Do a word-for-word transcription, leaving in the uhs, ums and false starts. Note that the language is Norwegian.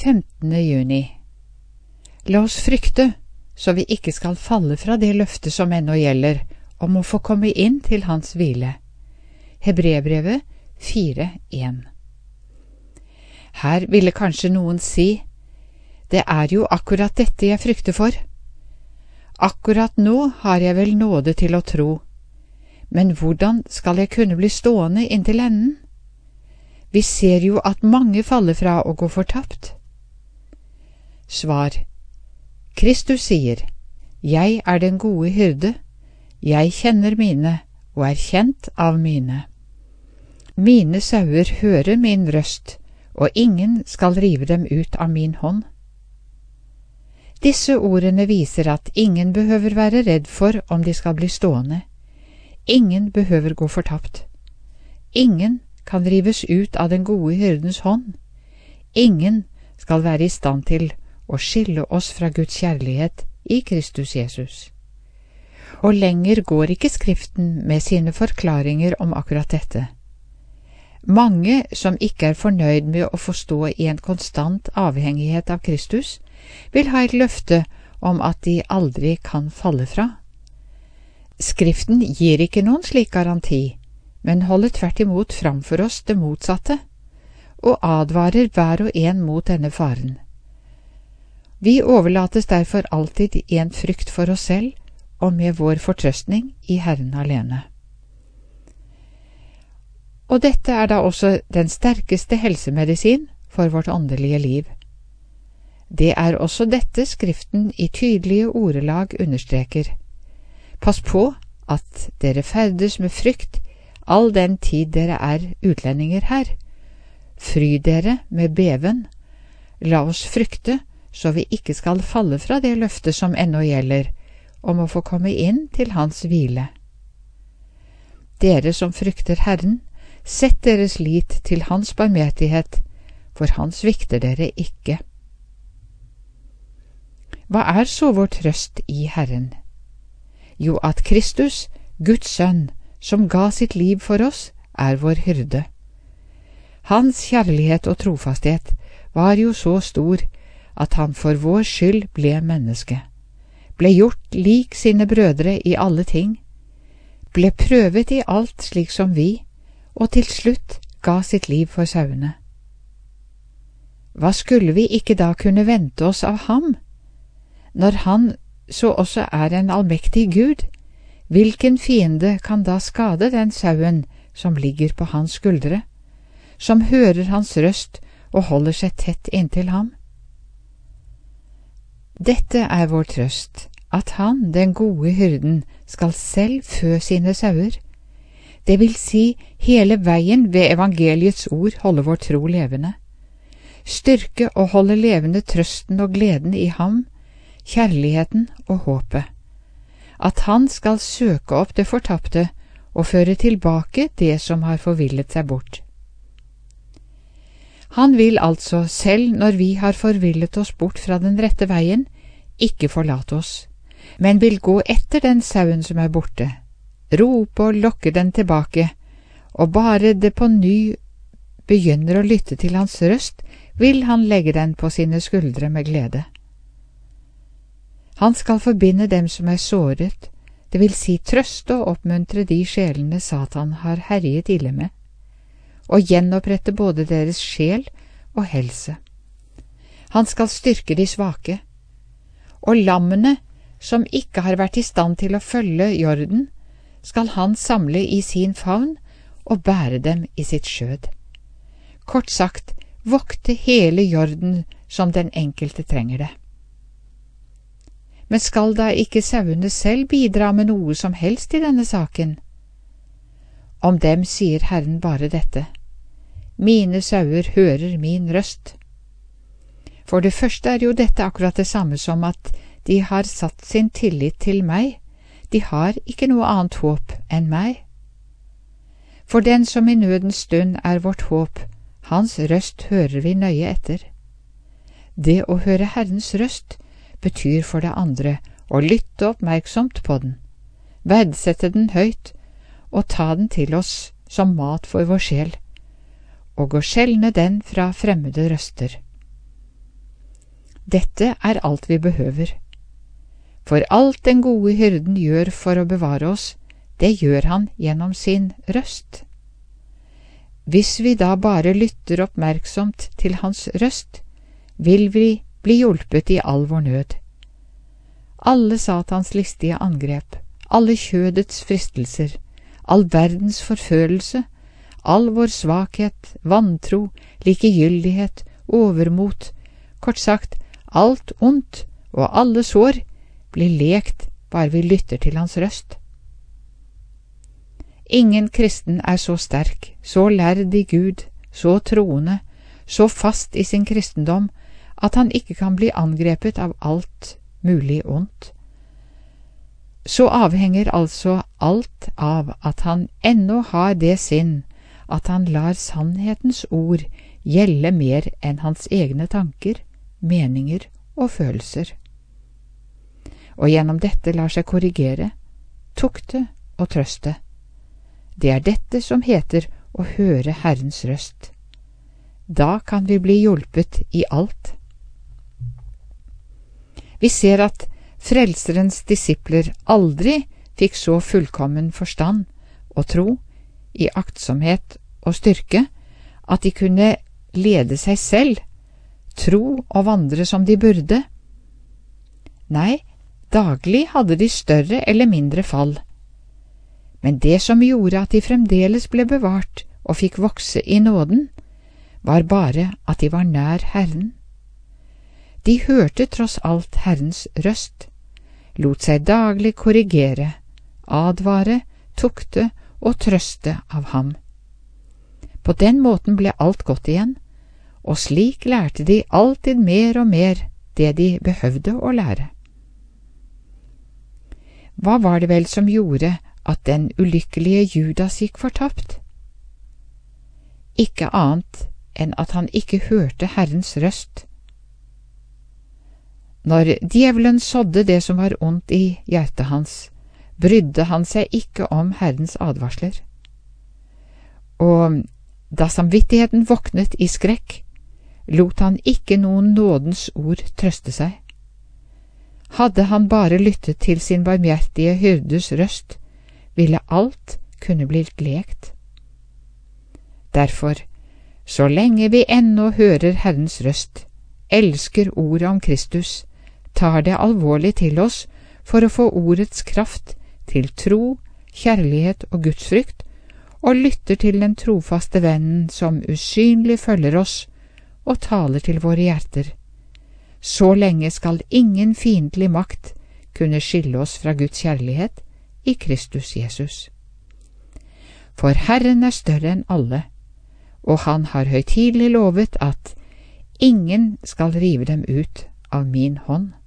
femtende juni. La oss frykte, så vi ikke skal falle fra det løftet som ennå gjelder, om å få komme inn til hans hvile. Hebreerbrevet fire en. Her ville kanskje noen si, det er jo akkurat dette jeg frykter for. Akkurat nå har jeg vel nåde til å tro, men hvordan skal jeg kunne bli stående inntil enden? Vi ser jo at mange faller fra og går fortapt. Svar. Kristus sier, jeg er den gode hyrde, jeg kjenner mine og er kjent av mine. Mine sauer hører min røst, og ingen skal rive dem ut av min hånd. Disse ordene viser at ingen behøver være redd for om de skal bli stående. Ingen behøver gå fortapt. Ingen kan rives ut av den gode hyrdens hånd. Ingen skal være i stand til å skille oss fra Guds kjærlighet i Kristus Jesus. Og lenger går ikke Skriften med sine forklaringer om akkurat dette. Mange som ikke er fornøyd med å forstå i en konstant avhengighet av Kristus, vil ha et løfte om at de aldri kan falle fra. Skriften gir ikke noen slik garanti, men holder tvert imot framfor oss det motsatte, og advarer hver og en mot denne faren. Vi overlates derfor alltid i en frykt for oss selv, og med vår fortrøstning i Herren alene. Og dette er da også den sterkeste helsemedisin for vårt åndelige liv. Det er også dette Skriften i tydelige ordelag understreker. Pass på at dere ferdes med frykt all den tid dere er utlendinger her. Fry dere med beven. La oss frykte, så vi ikke skal falle fra det løftet som ennå gjelder, om å få komme inn til hans hvile. Dere som frykter Herren, sett deres lit til hans barmhjertighet, for han svikter dere ikke. Hva er så vår trøst i Herren? Jo, at Kristus, Guds sønn, som ga sitt liv for oss, er vår hyrde. Hans kjærlighet og trofasthet var jo så stor at han for vår skyld ble menneske, ble gjort lik sine brødre i alle ting, ble prøvet i alt slik som vi, og til slutt ga sitt liv for sauene. Hva skulle vi ikke da kunne vente oss av ham? Når han så også er en allmektig Gud, hvilken fiende kan da skade den sauen som ligger på hans skuldre, som hører hans røst og holder seg tett inntil ham? Dette er vår trøst, at han, den gode hyrden, skal selv fø sine sauer. Det vil si hele veien ved evangeliets ord holde vår tro levende. Styrke og holde levende trøsten og gleden i ham, kjærligheten og håpet. At han skal søke opp det fortapte og føre tilbake det som har forvillet seg bort. Han vil altså, selv når vi har forvillet oss bort fra den rette veien, ikke forlate oss, men vil gå etter den sauen som er borte, rope og lokke den tilbake, og bare det på ny begynner å lytte til hans røst, vil han legge den på sine skuldre med glede. Han skal forbinde dem som er såret, det vil si trøste og oppmuntre de sjelene Satan har herjet ille med, og gjenopprette både deres sjel og helse. Han skal styrke de svake, og lammene som ikke har vært i stand til å følge jorden, skal han samle i sin favn og bære dem i sitt skjød. Kort sagt, vokte hele jorden som den enkelte trenger det. Men skal da ikke sauene selv bidra med noe som helst i denne saken? Om dem sier Herren bare dette: Mine sauer hører min røst. For det første er jo dette akkurat det samme som at de har satt sin tillit til meg, de har ikke noe annet håp enn meg. For den som i nødens stund er vårt håp, hans røst hører vi nøye etter. Det å høre Herrens røst betyr for det andre å lytte oppmerksomt på den, verdsette den høyt og ta den til oss som mat for vår sjel, og å skjelne den fra fremmede røster. Dette er alt vi behøver. For alt den gode hyrden gjør for å bevare oss, det gjør han gjennom sin røst. Hvis vi da bare lytter oppmerksomt til hans røst, vil vi bli hjulpet i all vår nød. Alle Satans listige angrep, alle kjødets fristelser, all verdens forførelse, all vår svakhet, vantro, likegyldighet, overmot, kort sagt, alt ondt og alle sår blir lekt bare vi lytter til hans røst. Ingen kristen er så sterk, så lærd i Gud, så troende, så fast i sin kristendom, at han ikke kan bli angrepet av alt mulig ondt. Så avhenger altså alt av at han ennå har det sinn, at han lar sannhetens ord gjelde mer enn hans egne tanker, meninger og følelser. Og gjennom dette lar seg korrigere, tukte og trøste. Det er dette som heter å høre Herrens røst. Da kan vi bli hjulpet i alt. Vi ser at Frelserens disipler aldri fikk så fullkommen forstand og tro, i aktsomhet og styrke, at de kunne lede seg selv, tro og vandre som de burde. Nei, daglig hadde de større eller mindre fall. Men det som gjorde at de fremdeles ble bevart og fikk vokse i nåden, var bare at de var nær Herren. De hørte tross alt Herrens røst, lot seg daglig korrigere, advare, tukte og trøste av ham. På den måten ble alt godt igjen, og slik lærte de alltid mer og mer det de behøvde å lære. Hva var det vel som gjorde at den ulykkelige Judas gikk fortapt? Ikke annet enn at han ikke hørte Herrens røst. Når djevelen sådde det som var ondt i hjertet hans, brydde han seg ikke om Herrens advarsler. Og da samvittigheten våknet i skrekk, lot han ikke noen nådens ord trøste seg. Hadde han bare lyttet til sin barmhjertige hyrdes røst, ville alt kunne blitt lekt. Derfor, så lenge vi ennå hører Herrens røst, elsker ordet om Kristus, tar det alvorlig til oss for å få ordets kraft til tro, kjærlighet og gudsfrykt, og lytter til den trofaste vennen som usynlig følger oss og taler til våre hjerter. Så lenge skal ingen fiendtlig makt kunne skille oss fra Guds kjærlighet i Kristus Jesus. For Herren er større enn alle, og han har høytidelig lovet at ingen skal rive dem ut av min hånd.